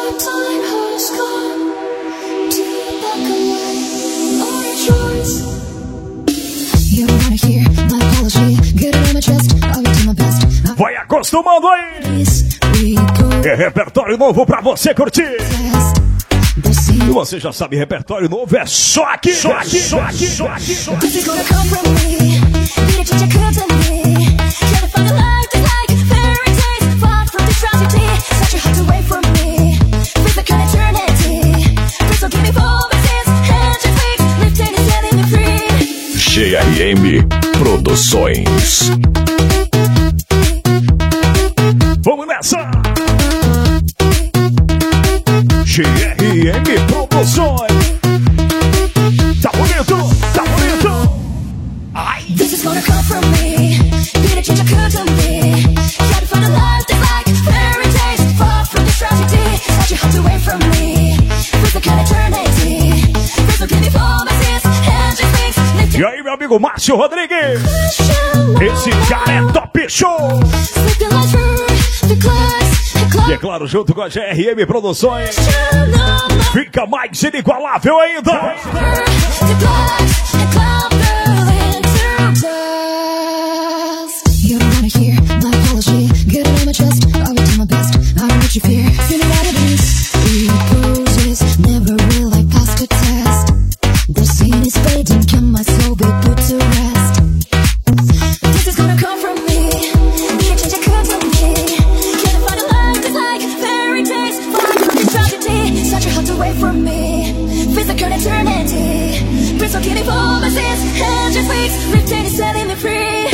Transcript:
Vai acostumando aí. É repertório novo pra você curtir. E você já sabe, repertório novo é só aqui, só aqui, só aqui, só aqui, só aqui. GRM Produções. Vamos nessa! GRM Produções. Tá bonito, tá bonito. Ai. This is gonna come from me. Be the change I could to me. Try to find a life that's like fairy tales. Far from this tragedy. Such a hard away from me. With the kind of eternity. Please forgive me for my sins. And just things. E aí, meu amigo Márcio Rodrigues. Esse cara é top show. E é claro, junto com a GRM Produções, fica mais inigualável ainda. Eternity, please forgive me for my sins and just please, lift and setting me free.